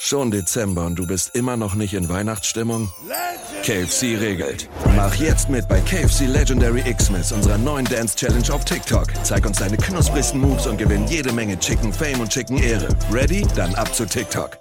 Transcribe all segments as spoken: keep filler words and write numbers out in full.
Schon Dezember und du bist immer noch nicht in Weihnachtsstimmung? K F C regelt. Mach jetzt mit bei K F C Legendary Xmas, unserer neuen Dance Challenge auf TikTok. Zeig uns deine knusprigsten Moves und gewinn jede Menge Chicken Fame und Chicken Ehre. Ready? Dann ab zu TikTok.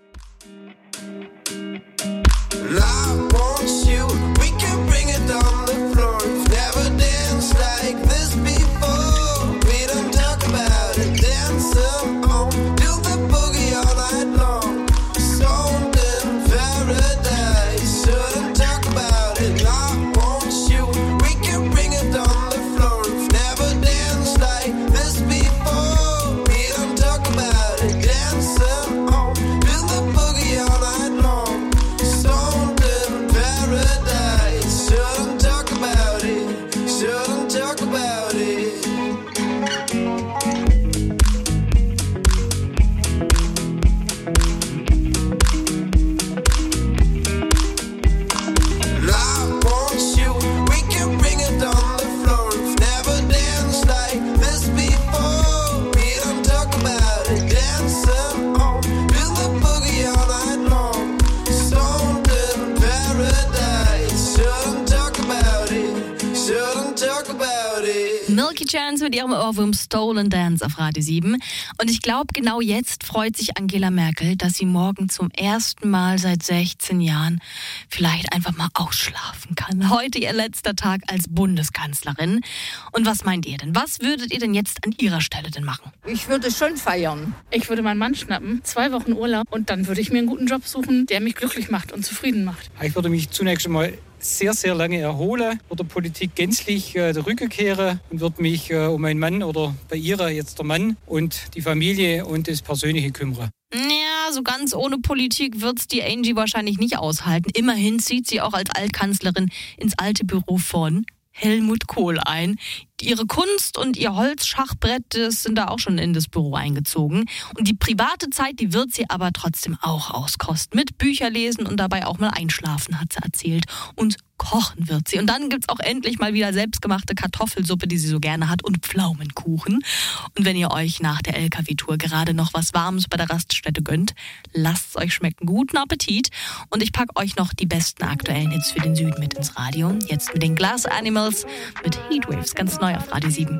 Milky Chance mit ihrem Ohrwurm Stolen Dance auf Radio sieben. Und ich glaube, genau jetzt freut sich Angela Merkel, dass sie morgen zum ersten Mal seit sechzehn Jahren vielleicht einfach mal ausschlafen kann. Heute ihr letzter Tag als Bundeskanzlerin. Und was meint ihr denn? Was würdet ihr denn jetzt an ihrer Stelle denn machen? Ich würde schon feiern. Ich würde meinen Mann schnappen, zwei Wochen Urlaub und dann würde ich mir einen guten Job suchen, der mich glücklich macht und zufrieden macht. Ich würde mich zunächst einmal sehr, sehr lange erhole, würde der Politik gänzlich äh, der Rücke kehren und würde mich äh, um meinen Mann oder bei ihrer jetzt der Mann und die Familie und das Persönliche kümmern. Ja, so ganz ohne Politik wird's die Angie wahrscheinlich nicht aushalten. Immerhin zieht sie auch als Altkanzlerin ins alte Büro von Helmut Kohl ein. Ihre Kunst und ihr Holzschachbrett, das sind da auch schon in das Büro eingezogen. Und die private Zeit, die wird sie aber trotzdem auch auskosten. Mit Bücher lesen und dabei auch mal einschlafen, hat sie erzählt. Und kochen wird sie. Und dann gibt's auch endlich mal wieder selbstgemachte Kartoffelsuppe, die sie so gerne hat, und Pflaumenkuchen. Und wenn ihr euch nach der L K W-Tour gerade noch was Warmes bei der Raststätte gönnt, lasst's euch schmecken. Guten Appetit. Und ich pack euch noch die besten aktuellen Hits für den Süden mit ins Radio. Jetzt mit den Glass Animals mit Heatwaves, ganz neu auf Radio sieben.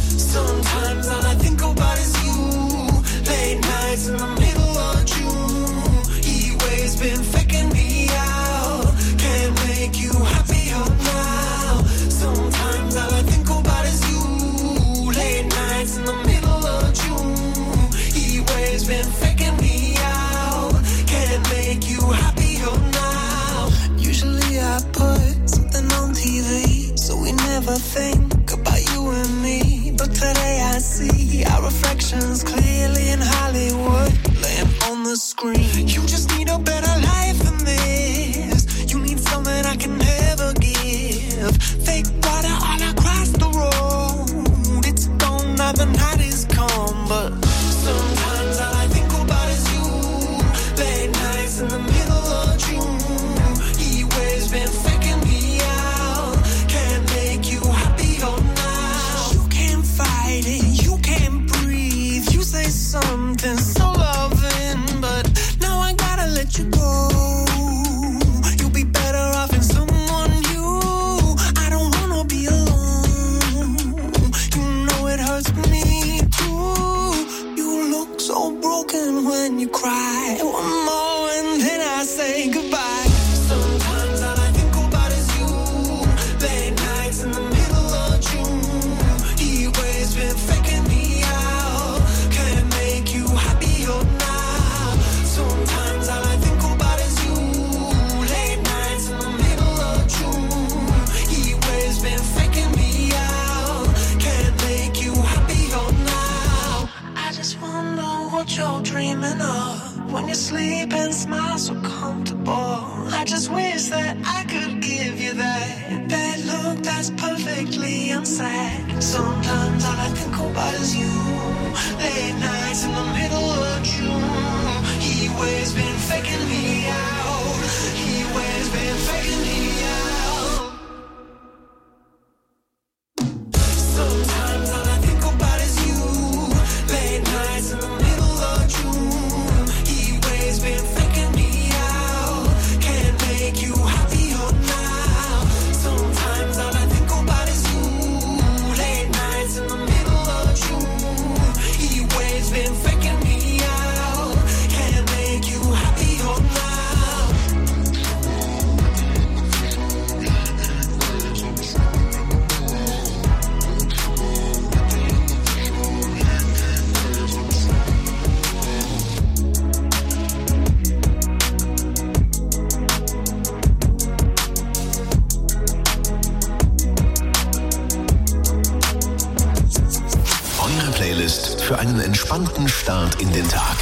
Sometimes all I think about is you. Late nights in the middle of June. Heatwaves been faking me out. Can't make you happier now. Sometimes all I think about is you. Late nights in the middle of June. Heatwaves been faking me out. Can't make you happier now. Usually I put something on T V, so we never think about you and me. But today I see our reflections clearly in Hollywood, laying on the screen. You just need a better life than this. You need something I can never give. Fake water all across the road. It's gone now, the night is come. But sometimes all I think about is you. Late nights in the middle of June. Heatwaves been faking me out. Can't make you happier now. You can't fight it, you can't breathe. You say something so loving, but now I gotta let you go. You'll be better off in someone new. I don't wanna be alone. You know it hurts me too. You look so broken when you cry. One more and then I say goodbye. Sometimes all I think about is you. Late nights in the middle of June. Heatwaves been faking me out. Can't make you happier now. Sometimes all I think about is you. Late nights in the middle of June. Heatwaves been faking me out. Can't make you happier now. I just wonder what you're dreaming of when you sleep and smile so comfortable. I just wish that I could give you that that look that's perfectly unsaid. Sometimes all I think about is you. Late nights in the middle of June. Heatwaves been faking me out. Heatwaves been faking me out. Sometimes all I think about is you. Late nights in the middle of June. Heatwaves been entspannten Start in den Tag.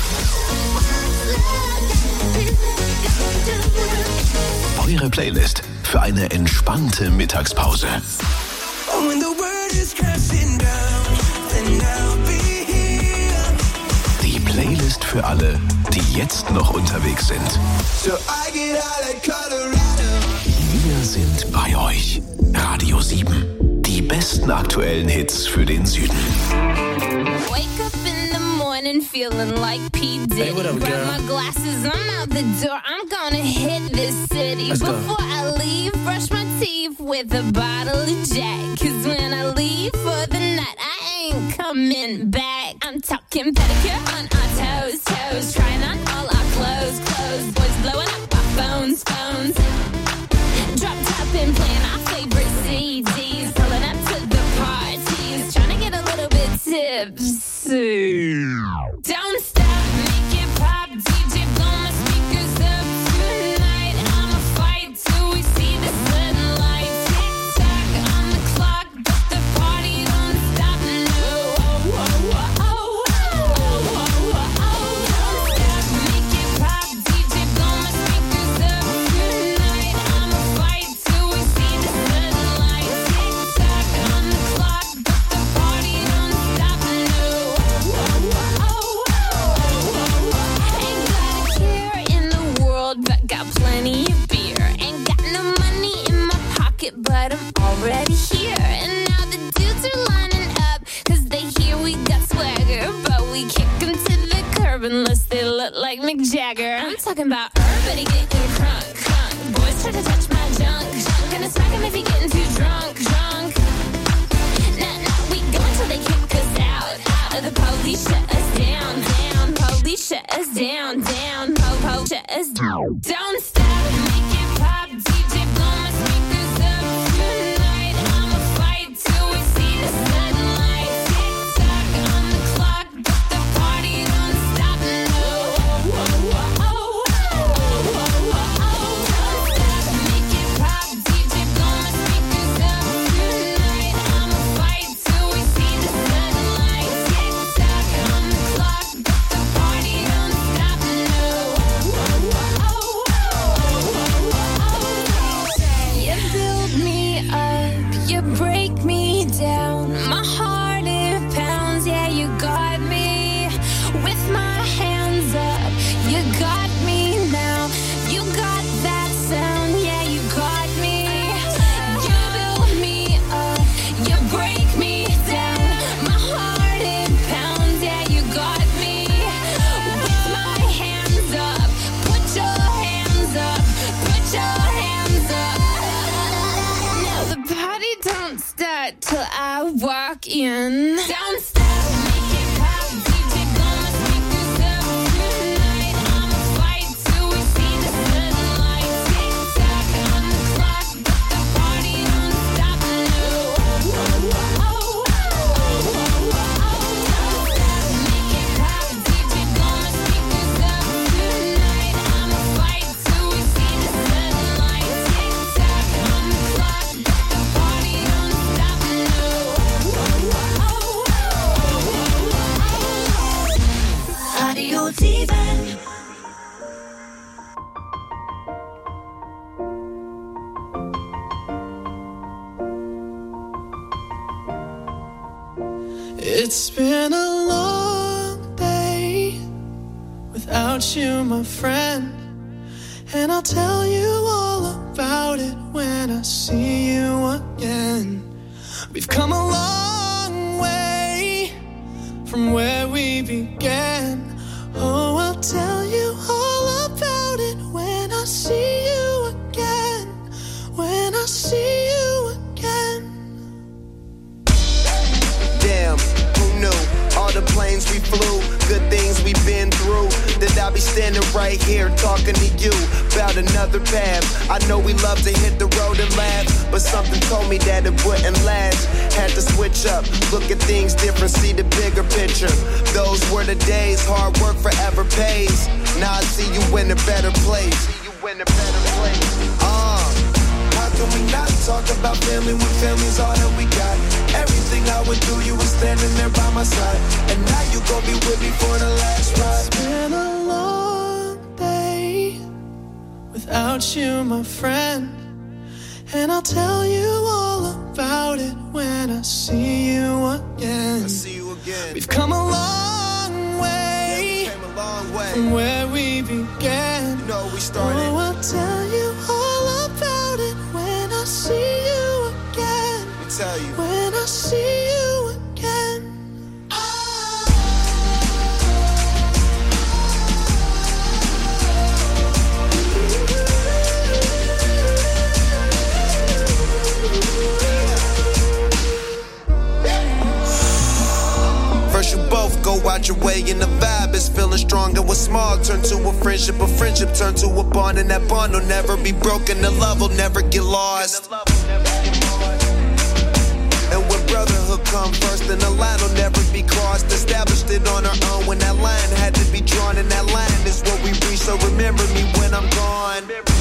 Eure Playlist für eine entspannte Mittagspause. When the world is crashing down, then I'll be here. Die Playlist für alle, die jetzt noch unterwegs sind. So I get out of Colorado. Wir sind bei euch. Radio sieben. Die besten aktuellen Hits für den Süden. Wake up in the morning feeling like P. Diddy. Hey, what up, Grab girl? my glasses, I'm out the door. I'm gonna hit this city. Let's go. Before I leave, brush my teeth with a bottle of Jack. Cause when I leave for the night, I ain't coming back. I'm talking pedicure on our toes, toes. Trying on all our clothes, clothes. Boys blowing up our phones, phones. Drop top and playing our favorite C Ds. Pulling up to the parties. Trying to get a little bit tipsy. Don't stop, make it pop. D J blow my speakers up tonight. I'ma fight till we see the sunlight. Tick tock on the clock, but the party don't stop. No, oh, oh, oh, oh, oh, oh, oh, oh. Don't stop, make it pop. D J blow my speakers up tonight. I'ma fight till we see the sunlight. Tick tock on the clock, but the party don't stop. No, oh, oh, oh, oh, oh, oh. Ain't got a care in the world, but got plenty of beer. Ain't got no money in my pocket, but I'm already here. And now the dudes are lining up, cause they hear we got swagger. But we kick them to the curb unless they look like Mick Jagger. I'm talking about everybody getting crunk, crunk. Boys try to touch my junk, junk. Gonna smack him if he getting too drunk, drunk. Nah, nah, we go until they kick us out, out. The police shut us down, down. Police shut us down, down. Po, po, shut us down. Don't stop, make it pop. D J blow my speakers up tonight. I'ma fight till we see the sunlight. Tick tock on the clock, but the party don't stop. No, oh, oh, oh, oh, oh, oh, oh, oh. Don't stop, make it pop. D J blow my speakers up tonight. I'ma fight till we see the sunlight. Tick tock on the clock, but the party don't stop. No, oh, oh, oh, oh, oh, oh. You build me up, you break me down. My heart it pounds, yeah, you got me with my hands up. You got me now, you got that sound, yeah, you got me. You build me up, you break me down. My heart it pounds, yeah, you got me with my hands up. Put your hands up, put your hands up. Now the party don't start till I walk in. Don't stop, make it pop. D J blow my speakers up tonight. I'ma fight till we see the sunlight. Tick tock on the clock, but the party don't stop. No, oh, oh, oh, oh, oh, oh, oh. Don't stop, make it pop. D J blow my speakers up tonight. I'ma fight till we see the sunlight. Tick tock on the clock, but the party don't stop. No, oh, oh, oh, oh, oh, oh. Radio sieben. It's been a long day without you, my friend. And I'll tell you all about it when I see you again. We've come a long way from where we began. Oh, I'll tell you all about it when I see you again. When I see you again. Damn, who knew? All the planes we flew, good things we've been through. That I'll be standing right here talking to you about another path. I know we love to hit the road and laugh, but something told me that it wouldn't last. Had to switch up, look at things different, see the bigger picture. Those were the days, hard work forever pays. Now I see you in a better place. See you in a better place. Uh, how can we not talk about family when family's all that we got? Everything Everything I went through, you were standing there by my side. And now you gon' be with me for the last ride. It's been a long day without you, my friend. And I'll tell you all about it when I see you again. I see you again. We've come a long way, yeah, we came a long way from where we began. You know we started. Oh, I'll tell you all about it when I see you again. Let me tell you. When I see you again. First you both go out your way and the vibe is feeling strong. And what's small turn to a friendship, a friendship turn to a bond. And that bond will never be broken, the love will never get lost. And when brotherhood come first, then the line will never be crossed. Established it on our own when that line had to be drawn. And that line is what we reach, so remember me when I'm gone.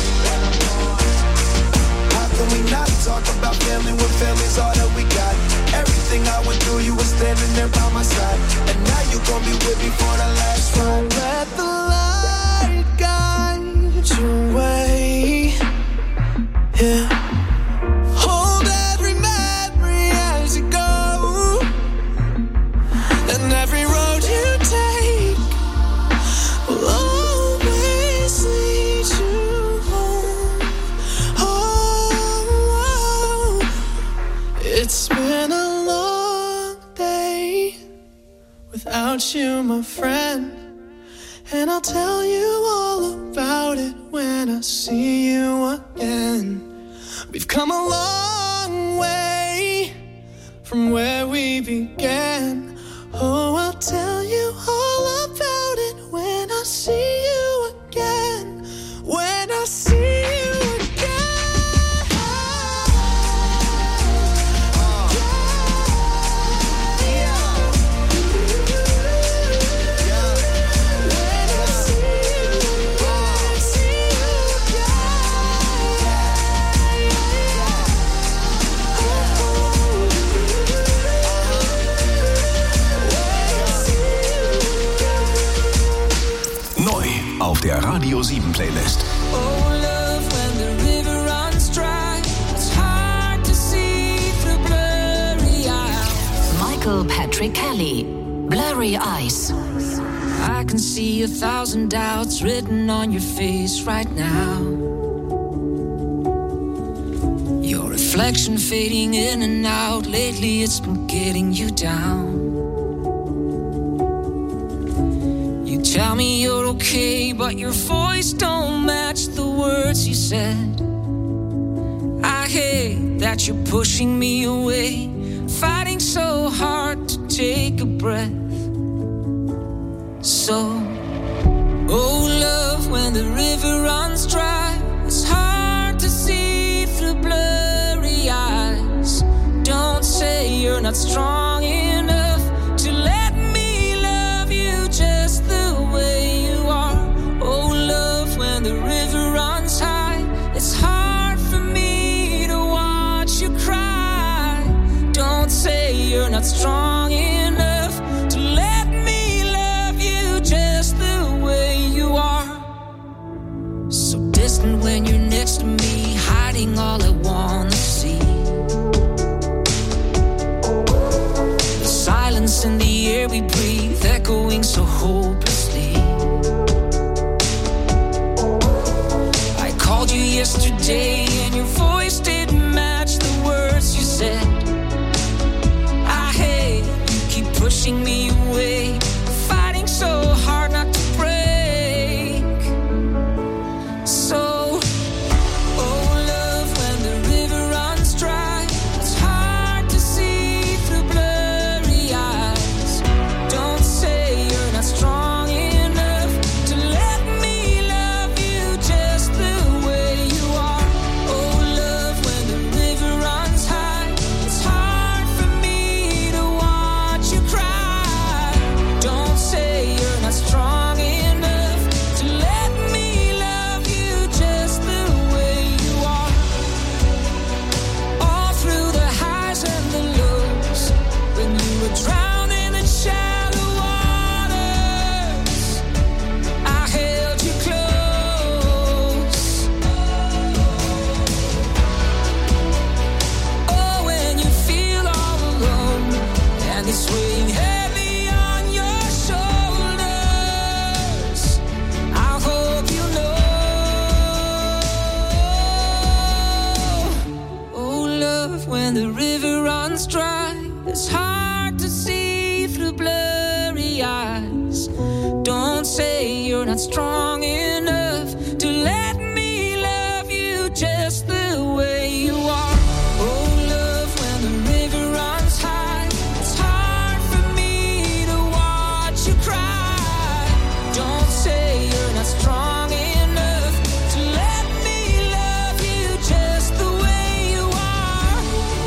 How can we not talk about family when family's all that we got? Everything I went through, you were standing there by my side. And now you gon' be with me for the last ride. Let the light guide your way. Yeah. Hold every memory as you go. And every road you take will always lead you home. Oh, it's been a long day without you, my friend. And I'll tell you all about it when I see you again. We've come a long way from where we began. Oh, I'll tell you all about it when I see you again. When I see you auf der Radio sieben Playlist. Oh, love, when the river runs dry, it's hard to see through blurry eyes. Michael Patrick Kelly, Blurry Eyes. I can see a thousand doubts written on your face right now. Your reflection fading in and out. Lately it's been getting you down. You tell me you're okay, but your voice don't match the words you said. I hate that you're pushing me away, fighting so hard to take a breath. So, oh love, when the river runs dry, it's hard to see through blurry eyes. Don't say you're not strong enough to let me love you just the way you are. Oh love, when the river runs high, it's hard for me to watch you cry. Don't say you're not strong enough to let me love you just the way you are. So distant when you're next to me, hiding all I wanna see. The silence in the air we breathe, echoing so hopelessly. I called you yesterday and your voice didn't match the words you said. I hate you keep pushing me away, fighting so hard not to break. So, oh love, when the river runs dry, it's hard to see through blurry eyes. Don't say you're not strong enough to let me love you just the way you are. strong enough to let me love you just the way you are. Oh, love, when the river runs high, it's hard for me to watch you cry. Don't say you're not strong enough to let me love you just the way you are.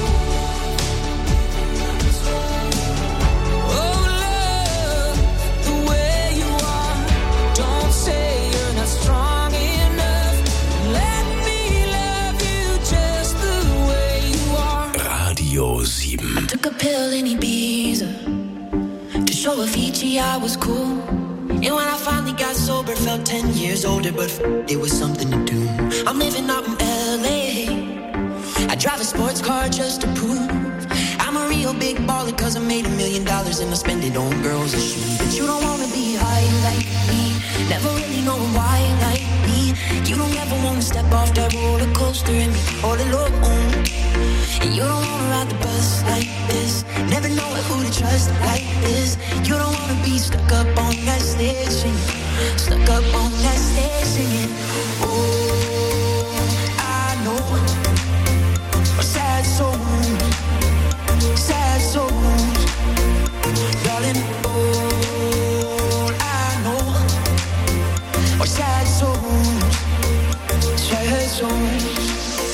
Oh, love, the way you are. Don't say you're not strong enough. Let me love you just the way you are. Radio sieben. Took a pill in Ibiza to show Avicii I was cool. And when I finally got sober, felt ten years older, but f- it was something to do. I'm living out in L A. I drive a sports car just to prove I'm a real big baller, cause I made a million dollars and I spend it on girls and shoes. But you don't wanna be high like me, never really know why like me. You don't ever wanna step off that roller coaster and be all alone. And you don't wanna ride the bus like this, never know who to trust like this. You don't wanna be stuck up on that stage singing, stuck up on that stage singing. Oh, I know a sad soul, sad souls, darling. All I know are sad souls, sad souls.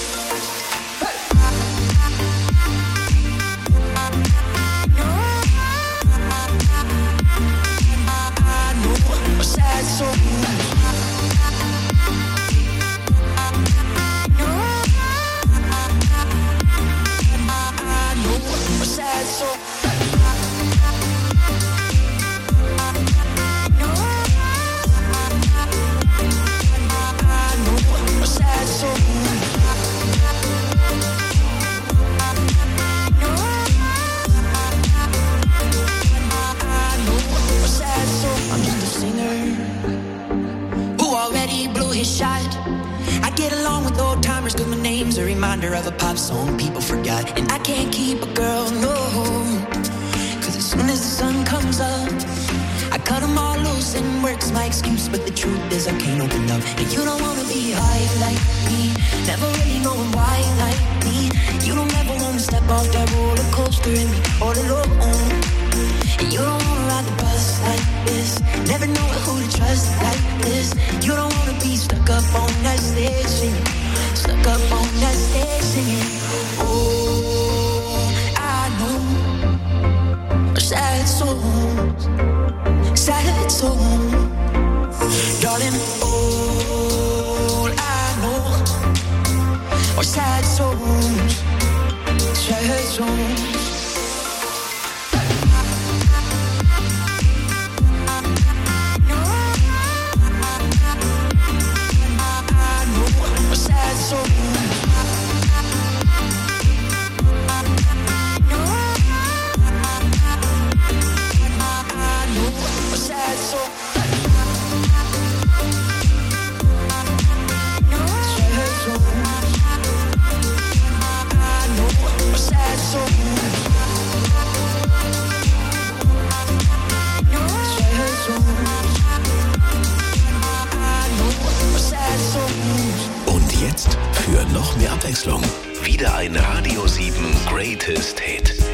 Sad souls. I know a sad soul. I know a sad soul. I know a sad soul. I'm just a singer who already blew his shot. I get along with old timers cause my name's a reminder of a pop song people forgot. And I can't keep a girl, no, cause as soon as the sun comes up I cut them all loose and work's my excuse. But the truth is I can't open up. And you don't wanna be high like me, never really knowing why like me. You don't ever wanna step off that roller coaster and be all alone. And you don't wanna ride the bus like this, never know who to trust like this. You don't wanna be stuck up on that stage singing, stuck up on that stage singing. Oh, I know sad souls, sad souls, darling. All I know are sad souls, sad souls. Sad soul. I know a sad soul. Sad soul. I know a sad soul. Sad soul. I know a sad soul. Und jetzt für noch mehr Abwechslung wieder ein Radio sieben Greatest Hit.